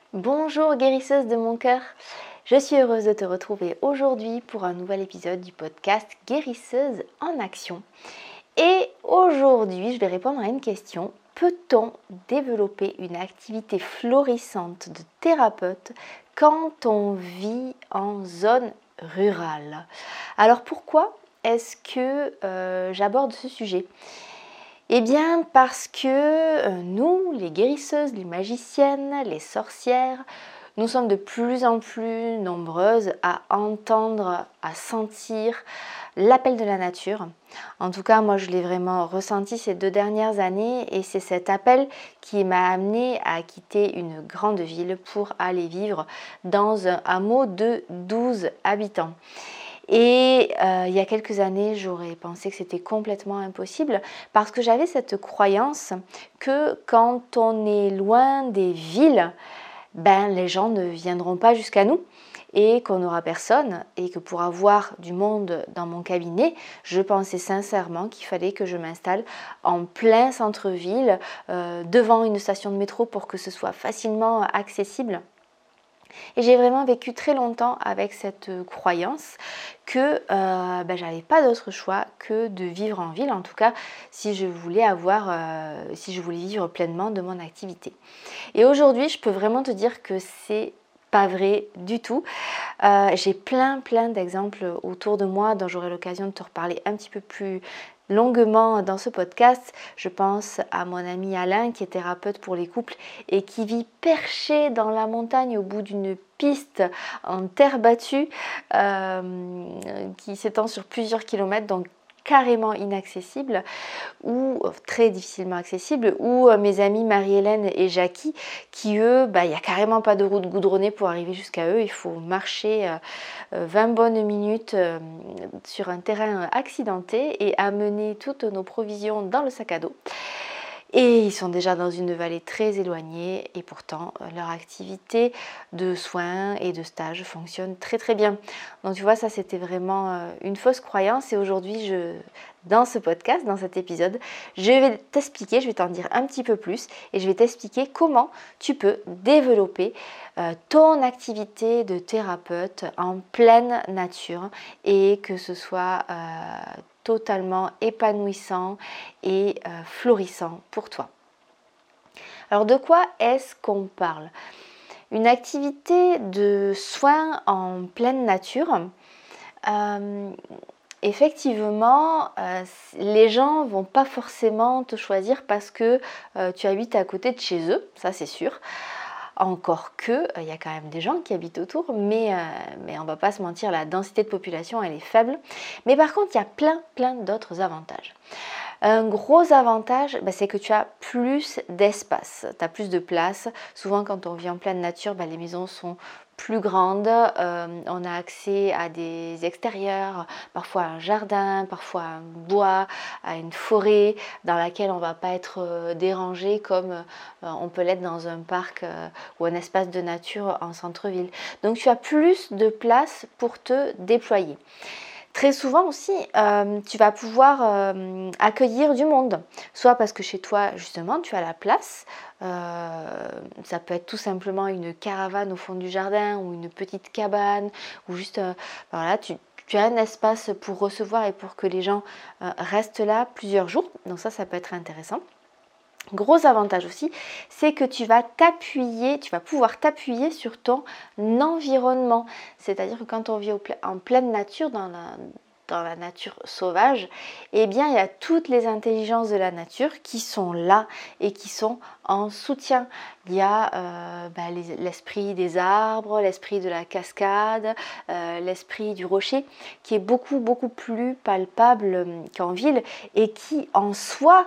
Bonjour guérisseuse de mon cœur, je suis heureuse de te retrouver aujourd'hui pour un nouvel épisode du podcast Guérisseuse en action. Et aujourd'hui, je vais répondre à une question. Peut-on développer une activité florissante de thérapeute quand on vit en zone rurale? Alors pourquoi est-ce que j'aborde ce sujet ? Eh bien parce que nous, les guérisseuses, les magiciennes, les sorcières, nous sommes de plus en plus nombreuses à entendre, à sentir l'appel de la nature. En tout cas, moi je l'ai vraiment ressenti ces 2 dernières années et c'est cet appel qui m'a amenée à quitter une grande ville pour aller vivre dans un hameau de 12 habitants. Et il y a quelques années, j'aurais pensé que c'était complètement impossible parce que j'avais cette croyance que quand on est loin des villes, les gens ne viendront pas jusqu'à nous et qu'on n'aura personne et que pour avoir du monde dans mon cabinet, je pensais sincèrement qu'il fallait que je m'installe en plein centre-ville, devant une station de métro pour que ce soit facilement accessible. Et j'ai vraiment vécu très longtemps avec cette croyance que j'avais pas d'autre choix que de vivre en ville, en tout cas si je voulais vivre pleinement de mon activité. Et aujourd'hui, je peux vraiment te dire que c'est pas vrai du tout. J'ai plein d'exemples autour de moi dont j'aurai l'occasion de te reparler un petit peu plus longuement dans ce podcast. Je pense à mon ami Alain qui est thérapeute pour les couples et qui vit perché dans la montagne au bout d'une piste en terre battue qui s'étend sur plusieurs kilomètres, donc carrément inaccessible ou très difficilement accessible, ou mes amis Marie-Hélène et Jackie qui eux, il n'y a carrément pas de route goudronnée pour arriver jusqu'à eux, il faut marcher 20 bonnes minutes sur un terrain accidenté et amener toutes nos provisions dans le sac à dos. Et ils sont déjà dans une vallée très éloignée et pourtant leur activité de soins et de stage fonctionne très bien. Donc tu vois, ça c'était vraiment une fausse croyance et aujourd'hui dans ce podcast, dans cet épisode, je vais t'expliquer, je vais t'en dire un petit peu plus et je vais t'expliquer comment tu peux développer ton activité de thérapeute en pleine nature et que ce soit totalement épanouissant et florissant pour toi. Alors de quoi est-ce qu'on parle ? Une activité de soins en pleine nature. Effectivement, les gens vont pas forcément te choisir parce que tu habites à côté de chez eux, ça c'est sûr. Encore que, il y a quand même des gens qui habitent autour, mais on ne va pas se mentir, la densité de population, elle est faible. Mais par contre, il y a plein d'autres avantages. Un gros avantage, c'est que tu as plus d'espace, tu as plus de place. Souvent, quand on vit en pleine nature, les maisons sont plus grandes, on a accès à des extérieurs, parfois un jardin, parfois un bois, à une forêt dans laquelle on ne va pas être dérangé comme on peut l'être dans un parc ou un espace de nature en centre-ville. Donc tu as plus de place pour te déployer. Très souvent aussi, tu vas pouvoir accueillir du monde, soit parce que chez toi, justement, tu as la place. Ça peut être tout simplement une caravane au fond du jardin ou une petite cabane, ou juste, tu as un espace pour recevoir et pour que les gens restent là plusieurs jours. Donc ça peut être intéressant. Gros avantage aussi, c'est que tu vas pouvoir t'appuyer sur ton environnement. C'est-à-dire que quand on vit en pleine nature, dans la nature sauvage, eh bien il y a toutes les intelligences de la nature qui sont là et qui sont en soutien. Il y a l'esprit des arbres, l'esprit de la cascade, l'esprit du rocher qui est beaucoup plus palpable qu'en ville et qui en soi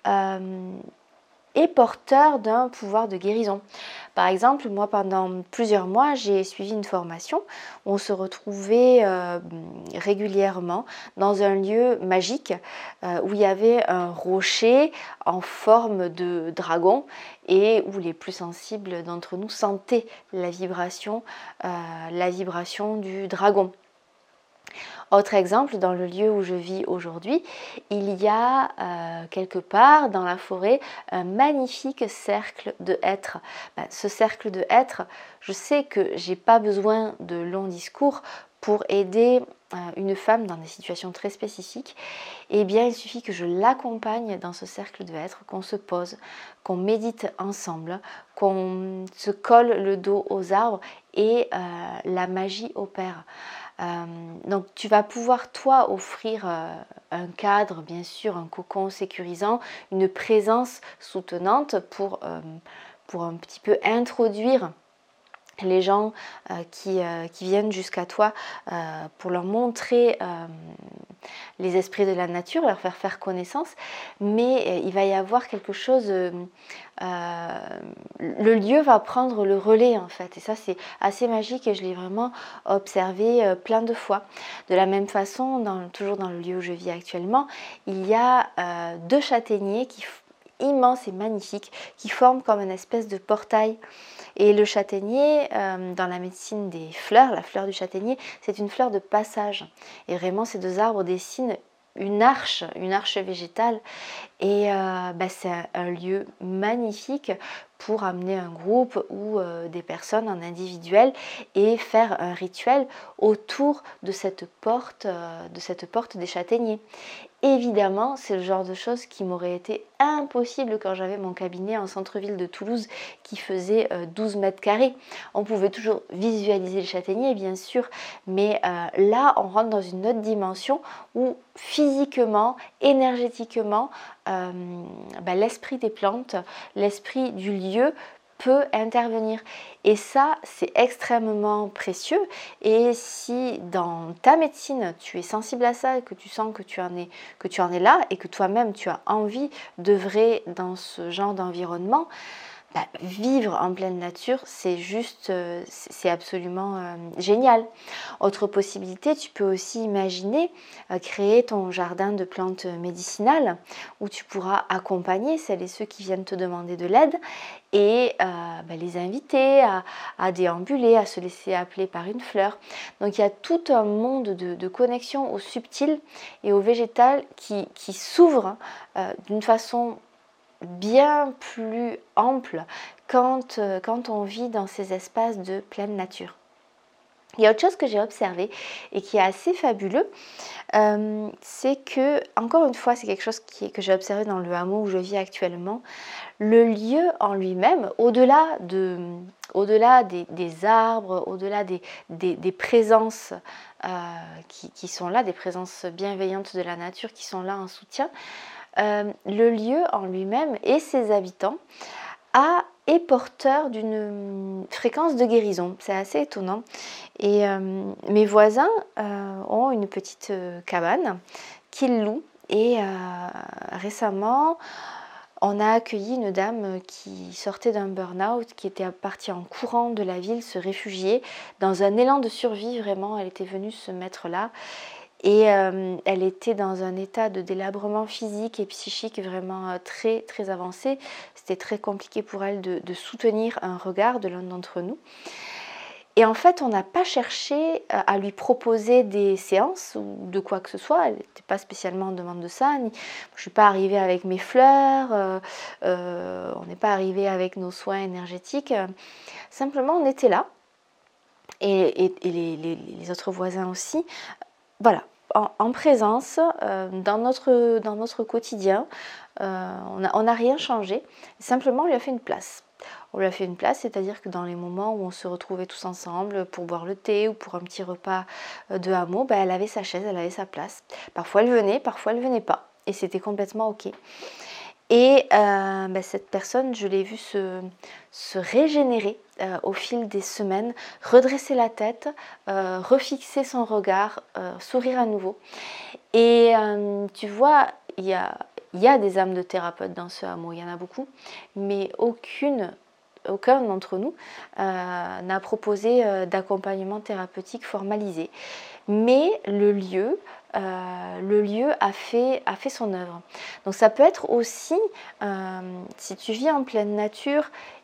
est porteur d'un pouvoir de guérison. Par exemple, moi pendant plusieurs mois, j'ai suivi une formation où on se retrouvait régulièrement dans un lieu magique où il y avait un rocher en forme de dragon et où les plus sensibles d'entre nous sentaient la vibration du dragon. Autre exemple, dans le lieu où je vis aujourd'hui, il y a quelque part dans la forêt un magnifique cercle de hêtres. Ce cercle de hêtres, je sais que j'ai pas besoin de longs discours pour aider une femme dans des situations très spécifiques. Eh bien, il suffit que je l'accompagne dans ce cercle de hêtres, qu'on se pose, qu'on médite ensemble, qu'on se colle le dos aux arbres et la magie opère. Donc tu vas pouvoir toi offrir un cadre, bien sûr, un cocon sécurisant, une présence soutenante pour un petit peu introduire les gens qui viennent jusqu'à toi pour leur montrer les esprits de la nature, leur faire connaissance, mais il va y avoir quelque chose, le lieu va prendre le relais en fait, et ça c'est assez magique et je l'ai vraiment observé plein de fois. De la même façon, toujours dans le lieu où je vis actuellement, il y a 2 châtaigniers immenses et magnifiques qui forment comme une espèce de portail. Et le châtaignier, dans la médecine des fleurs, la fleur du châtaignier, c'est une fleur de passage. Et vraiment, ces 2 arbres dessinent une arche végétale. Et c'est un lieu magnifique pour amener un groupe ou des personnes en individuel et faire un rituel autour de cette porte des châtaigniers. Évidemment, c'est le genre de choses qui m'aurait été impossible quand j'avais mon cabinet en centre-ville de Toulouse qui faisait 12 mètres carrés. On pouvait toujours visualiser le châtaignier, bien sûr, mais là, on rentre dans une autre dimension où physiquement, énergétiquement, l'esprit des plantes, l'esprit du lieu peut intervenir. Et ça, c'est extrêmement précieux. Et si dans ta médecine, tu es sensible à ça, que tu sens que tu en es là et que toi-même, tu as envie d'œuvrer dans ce genre d'environnement, vivre en pleine nature, c'est absolument génial. Autre possibilité, tu peux aussi imaginer créer ton jardin de plantes médicinales où tu pourras accompagner celles et ceux qui viennent te demander de l'aide et les inviter à déambuler, à se laisser appeler par une fleur. Donc il y a tout un monde de connexion au subtil et au végétal qui s'ouvre d'une façon bien plus ample quand on vit dans ces espaces de pleine nature. Il y a autre chose que j'ai observé et qui est assez fabuleux, c'est que, encore une fois, c'est quelque chose que j'ai observé dans le hameau où je vis actuellement, le lieu en lui-même, au-delà des arbres, au-delà des présences qui sont là, des présences bienveillantes de la nature qui sont là en soutien, le lieu en lui-même et ses habitants est porteur d'une fréquence de guérison. C'est assez étonnant. Et mes voisins ont une petite cabane qu'ils louent. Et récemment, on a accueilli une dame qui sortait d'un burn-out, qui était partie en courant de la ville, se réfugier. Dans un élan de survie, vraiment, elle était venue se mettre là. Et elle était dans un état de délabrement physique et psychique vraiment très, très avancé. C'était très compliqué pour elle de soutenir un regard de l'un d'entre nous. Et en fait, on n'a pas n'est à lui proposer des séances ou de quoi que ce soit. Elle n'était pas spécialement en demande de ça. Je ne suis pas arrivée avec mes fleurs, on n'est pas arrivé avec nos soins énergétiques. Simplement, on était là. Et les autres voisins aussi. Voilà. En présence, dans notre quotidien, on n'a rien changé, simplement on lui a fait une place. On lui a fait une place, c'est-à-dire que dans les moments où on se retrouvait tous ensemble pour boire le thé ou pour un petit repas de hameau, elle avait sa chaise, elle avait sa place. Parfois elle venait, parfois elle venait pas, et c'était complètement ok. Et cette personne, je l'ai vue se régénérer au fil des semaines, redresser la tête, refixer son regard, sourire à nouveau. Et tu vois, il y a des âmes de thérapeutes dans ce hameau, il y en a beaucoup, mais aucun d'entre nous n'a proposé d'accompagnement thérapeutique formalisé. Mais le lieu a fait son œuvre. Donc ça peut être aussi, si tu vis en pleine nature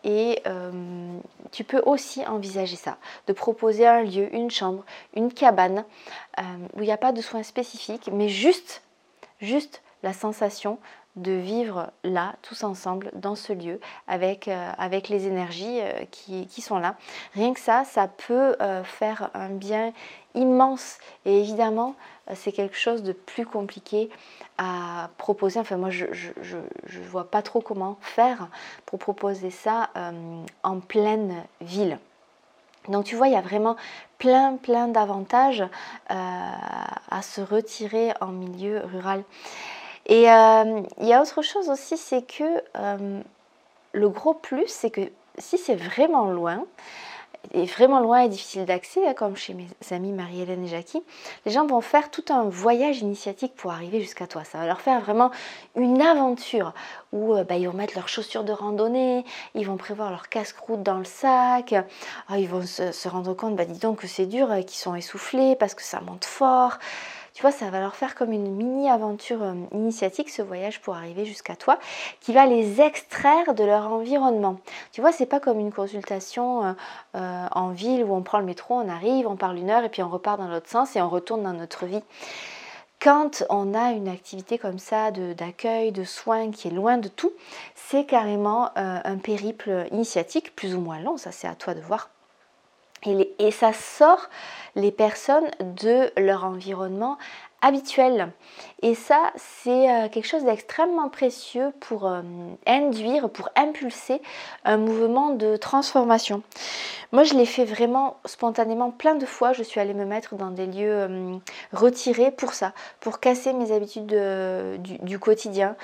Et tu peux aussi envisager ça, de proposer un lieu, une chambre, une cabane où il n'y a pas de soins spécifiques, mais juste la sensation de vivre là, tous ensemble, dans ce lieu, avec les énergies qui sont là. Rien que ça peut faire un bien immense. Et évidemment, c'est quelque chose de plus compliqué à proposer. Enfin, moi, je vois pas trop comment faire pour proposer ça en pleine ville. Donc tu vois, il y a vraiment plein d'avantages à se retirer en milieu rural. Et il y a autre chose aussi, c'est que le gros plus, c'est que si c'est vraiment loin et difficile d'accès, comme chez mes amis Marie-Hélène et Jackie, les gens vont faire tout un voyage initiatique pour arriver jusqu'à toi. Ça va leur faire vraiment une aventure où ils vont mettre leurs chaussures de randonnée, ils vont prévoir leur casse-croûte dans le sac, ils vont se rendre compte, dis donc que c'est dur, qu'ils sont essoufflés parce que ça monte fort. Tu vois, ça va leur faire comme une mini-aventure initiatique, ce voyage pour arriver jusqu'à toi, qui va les extraire de leur environnement. Tu vois, c'est pas comme une consultation en ville où on prend le métro, on arrive, on parle 1 heure et puis on repart dans l'autre sens et on retourne dans notre vie. Quand on a une activité comme ça d'accueil, de soins qui est loin de tout, c'est carrément un périple initiatique, plus ou moins long, ça c'est à toi de voir. Et ça sort les personnes de leur environnement habituel. Et ça, c'est quelque chose d'extrêmement précieux pour induire, pour impulser un mouvement de transformation. Moi, je l'ai fait vraiment spontanément plein de fois. Je suis allée me mettre dans des lieux retirés pour ça, pour casser mes habitudes du quotidien.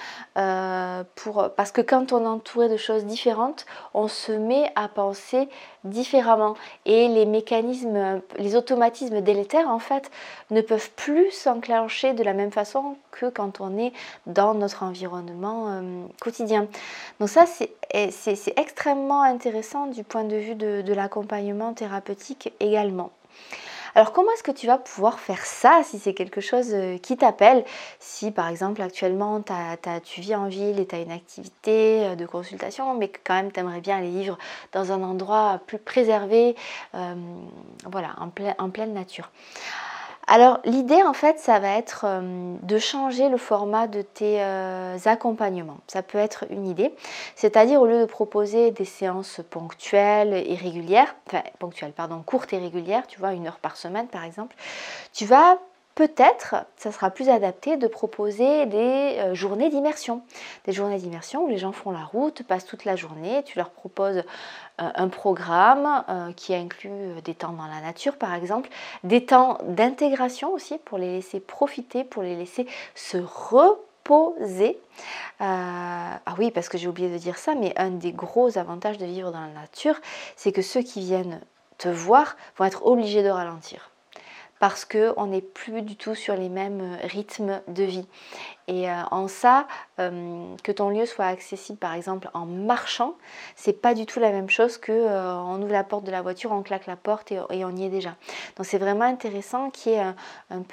Parce que quand on est entouré de choses différentes, on se met à penser différemment. Et les mécanismes, les automatismes délétères, en fait, ne peuvent plus s'enclencher de la même façon que quand on est dans notre environnement quotidien. Donc ça, c'est extrêmement intéressant du point de vue de l'accompagnement thérapeutique également. Alors comment est-ce que tu vas pouvoir faire ça si c'est quelque chose qui t'appelle? Si par exemple actuellement tu vis en ville et tu as une activité de consultation mais que quand même tu aimerais bien aller vivre dans un endroit plus préservé, voilà, en pleine nature. Alors l'idée en fait ça va être de changer le format de tes accompagnements. Ça peut être une idée, c'est-à-dire au lieu de proposer des séances ponctuelles et régulières, courtes et régulières, tu vois 1 heure par semaine par exemple, tu vas peut-être, ça sera plus adapté de proposer des journées d'immersion. Des journées d'immersion où les gens font la route, passent toute la journée, tu leur proposes un programme qui inclut des temps dans la nature par exemple, des temps d'intégration aussi pour les laisser profiter, pour les laisser se reposer. Ah oui, parce que j'ai oublié de dire ça, mais un des gros avantages de vivre dans la nature, c'est que ceux qui viennent te voir vont être obligés de ralentir. Parce qu'on n'est plus du tout sur les mêmes rythmes de vie. Et en ça, que ton lieu soit accessible par exemple en marchant, c'est pas du tout la même chose que on ouvre la porte de la voiture, on claque la porte et on y est déjà. Donc c'est vraiment intéressant qu'il y ait un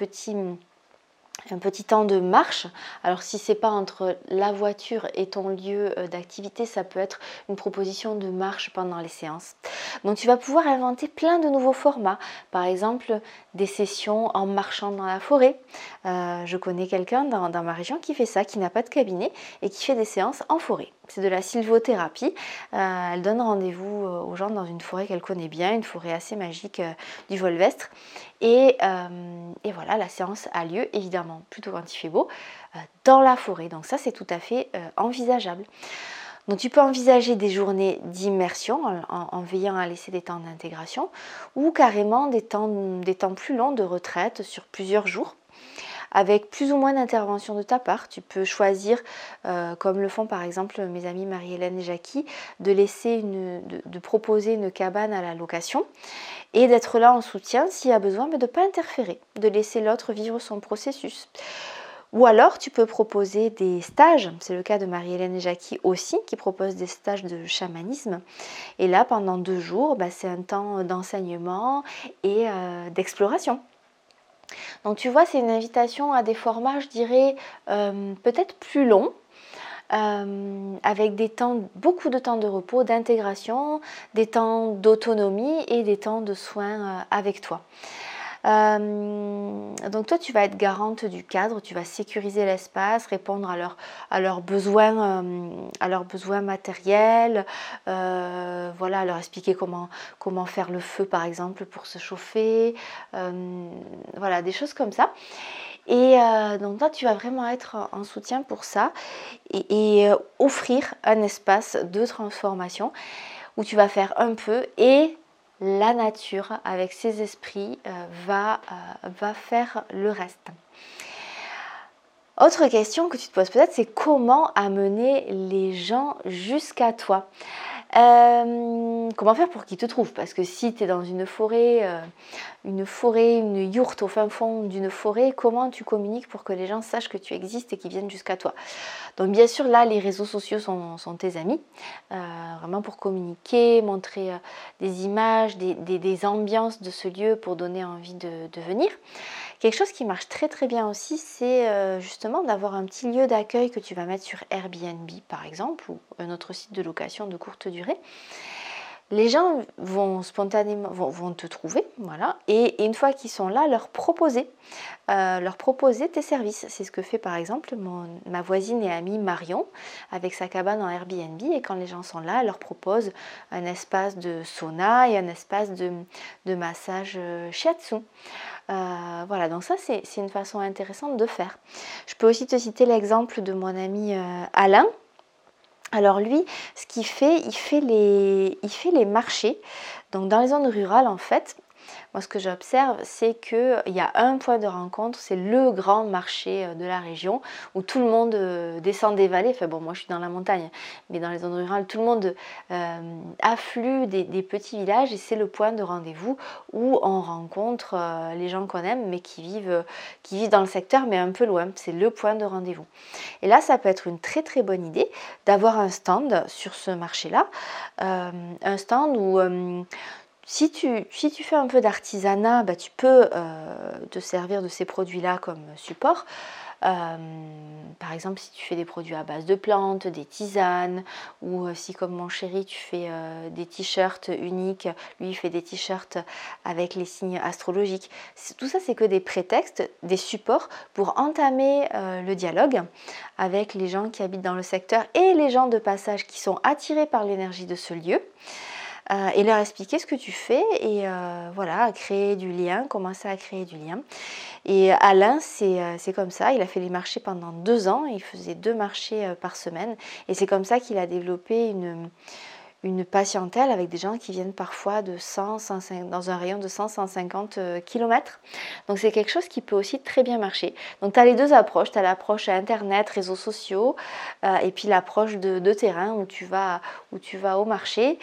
petit temps de marche. Alors si c'est pas entre la voiture et ton lieu d'activité, ça peut être une proposition de marche pendant les séances. Donc tu vas pouvoir inventer plein de nouveaux formats. Par exemple, des sessions en marchant dans la forêt. Je connais quelqu'un dans ma région qui fait ça, qui n'a pas de cabinet et qui fait des séances en forêt. C'est de la sylvothérapie. Elle donne rendez-vous aux gens dans une forêt qu'elle connaît bien, une forêt assez magique du Volvestre. Et voilà, la séance a lieu, évidemment, plutôt quand il fait beau, dans la forêt. Donc ça, c'est tout à fait envisageable. Donc tu peux envisager des journées d'immersion en veillant à laisser des temps d'intégration ou carrément des temps plus longs de retraite sur plusieurs jours, avec plus ou moins d'intervention de ta part. Tu peux choisir, comme le font par exemple mes amis Marie-Hélène et Jackie, de proposer une cabane à la location et d'être là en soutien s'il y a besoin, mais de ne pas interférer, de laisser l'autre vivre son processus. Ou alors tu peux proposer des stages, c'est le cas de Marie-Hélène et Jackie aussi, qui proposent des stages de chamanisme. Et là, pendant 2 jours, c'est un temps d'enseignement et d'exploration. Donc tu vois, c'est une invitation à des formats, je dirais, peut-être plus longs, avec beaucoup de temps de repos, d'intégration, des temps d'autonomie et des temps de soins avec toi. Donc toi tu vas être garante du cadre, tu vas sécuriser l'espace, répondre à leurs besoins matériels, voilà, leur expliquer comment faire le feu par exemple pour se chauffer, voilà, des choses comme ça. Et donc toi tu vas vraiment être en soutien pour ça et offrir un espace de transformation où tu vas faire un peu et la nature avec ses esprits va faire le reste. Autre question que tu te poses peut-être, c'est comment amener les gens jusqu'à toi. Comment faire pour qu'ils te trouvent? Parce que si tu es dans une forêt, une yourte au fin fond d'une forêt, comment tu communiques pour que les gens sachent que tu existes et qu'ils viennent jusqu'à toi? Donc bien sûr, là, les réseaux sociaux sont tes amis, vraiment pour communiquer, montrer des images, des ambiances de ce lieu pour donner envie de venir. Quelque chose qui marche très très bien aussi, c'est justement d'avoir un petit lieu d'accueil que tu vas mettre sur Airbnb par exemple, ou un autre site de location de courte durée. Les gens vont spontanément vont te trouver, voilà, et une fois qu'ils sont là, leur proposer tes services. C'est ce que fait par exemple ma voisine et amie Marion avec sa cabane en Airbnb, et quand les gens sont là, elle leur propose un espace de sauna et un espace de massage shiatsu. Voilà, donc ça c'est une façon intéressante de faire. Je peux aussi te citer l'exemple de mon ami Alain. Alors lui, ce qu'il fait, il fait les marchés. Donc dans les zones rurales en fait, moi ce que j'observe, c'est qu'il y a un point de rencontre, c'est le grand marché de la région où tout le monde descend des vallées. Enfin bon, moi je suis dans la montagne, mais dans les zones rurales, tout le monde afflue des petits villages, et c'est le point de rendez-vous où on rencontre les gens qu'on aime mais qui vivent dans le secteur mais un peu loin. C'est le point de rendez-vous. Et là, ça peut être une très très bonne idée d'avoir un stand sur ce marché-là, un stand où si tu fais un peu d'artisanat, bah, tu peux te servir de ces produits-là comme support. Par exemple, si tu fais des produits à base de plantes, des tisanes, ou si comme mon chéri tu fais des t-shirts uniques, lui il fait des t-shirts avec les signes astrologiques. Tout ça c'est que des prétextes, des supports pour entamer le dialogue avec les gens qui habitent dans le secteur et les gens de passage qui sont attirés par l'énergie de ce lieu. Et leur expliquer ce que tu fais et voilà, créer du lien, commencer à créer du lien. Et Alain, c'est comme ça, il a fait les marchés pendant 2 ans, il faisait 2 marchés par semaine, et c'est comme ça qu'il a développé une patientèle avec des gens qui viennent parfois de 150, dans un rayon de 100-150 km. Donc c'est quelque chose qui peut aussi très bien marcher. Donc tu as les deux approches, tu as l'approche internet, réseaux sociaux, et puis l'approche de terrain où tu vas au marché,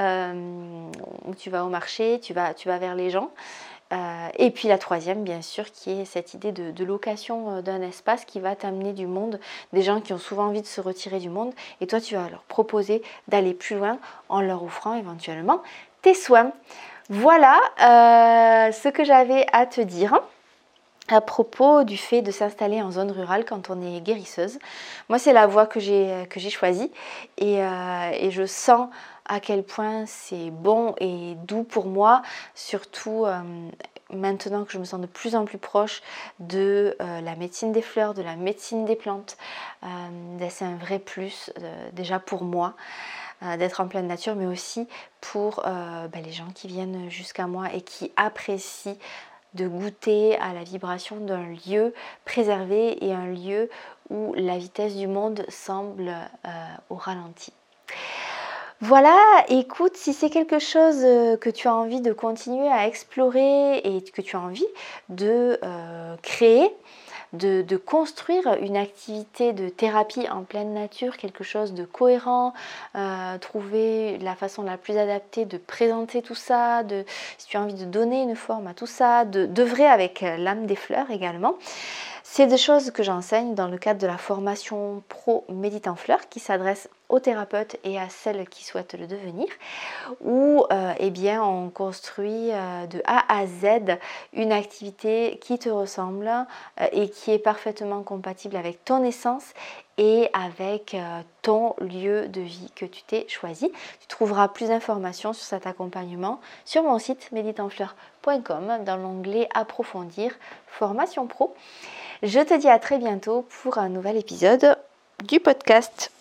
tu vas vers les gens. Et puis la troisième, bien sûr, qui est cette idée de location d'un espace qui va t'amener du monde, des gens qui ont souvent envie de se retirer du monde, et toi tu vas leur proposer d'aller plus loin en leur offrant éventuellement tes soins. Voilà ce que j'avais à te dire à propos du fait de s'installer en zone rurale quand on est guérisseuse. Moi c'est la voie que j'ai choisie, et je sens à quel point c'est bon et doux pour moi, surtout maintenant que je me sens de plus en plus proche de la médecine des fleurs, de la médecine des plantes. C'est un vrai plus déjà pour moi d'être en pleine nature, mais aussi pour les gens qui viennent jusqu'à moi et qui apprécient de goûter à la vibration d'un lieu préservé et un lieu où la vitesse du monde semble au ralenti. Voilà, écoute, si c'est quelque chose que tu as envie de continuer à explorer et que tu as envie de créer, de construire une activité de thérapie en pleine nature, quelque chose de cohérent, trouver la façon la plus adaptée de présenter tout ça, si tu as envie de donner une forme à tout ça, d'œuvrer avec l'âme des fleurs également. C'est des choses que j'enseigne dans le cadre de la formation pro Médite en Fleurs qui s'adresse aux thérapeutes et à celles qui souhaitent le devenir, où on construit de A à Z une activité qui te ressemble et qui est parfaitement compatible avec ton essence et avec ton lieu de vie que tu t'es choisi. Tu trouveras plus d'informations sur cet accompagnement sur mon site mediteenfleurs.com dans l'onglet Approfondir Formation Pro. Je te dis à très bientôt pour un nouvel épisode du podcast.